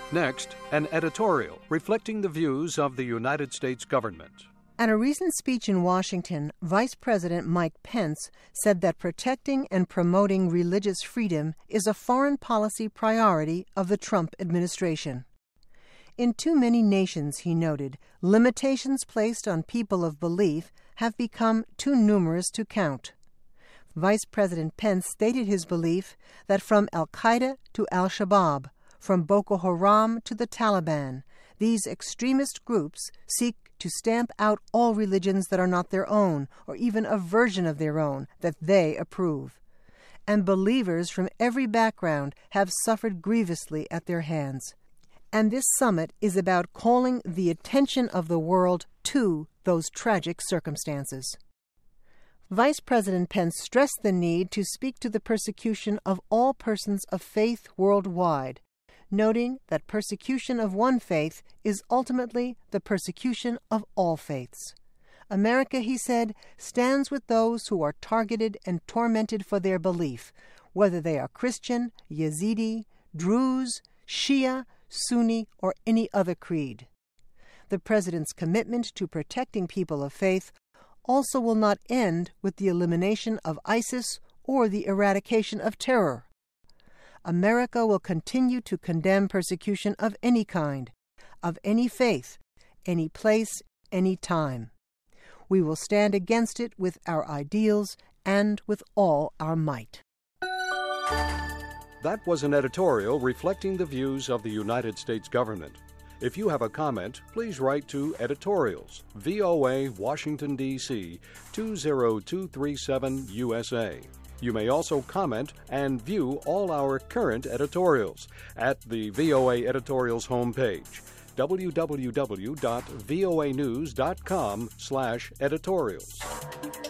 Next, an editorial reflecting the views of the United States government. At a recent speech in Washington, Vice President Mike Pence said that protecting and promoting religious freedom is a foreign policy priority of the Trump administration. In too many nations, he noted, limitations placed on people of belief have become too numerous to count. Vice President Pence stated his belief that from Al-Qaeda to Al-Shabaab, from Boko Haram to the Taliban, these extremist groups seek to stamp out all religions that are not their own, or even a version of their own that they approve. And believers from every background have suffered grievously at their hands. And this summit is about calling the attention of the world to those tragic circumstances. Vice President Pence stressed the need to speak to the persecution of all persons of faith worldwide, noting that persecution of one faith is ultimately the persecution of all faiths. America, he said, stands with those who are targeted and tormented for their belief, whether they are Christian, Yazidi, Druze, Shia, Sunni, or any other creed. The President's commitment to protecting people of faith also will not end with the elimination of ISIS or the eradication of terror. America will continue to condemn persecution of any kind, of any faith, any place, any time. We will stand against it with our ideals and with all our might. That was an editorial reflecting the views of the United States government. If you have a comment, please write to Editorials, VOA, Washington, D.C., 20237 USA. You may also comment and view all our current editorials at the VOA Editorials homepage, www.voanews.com/editorials.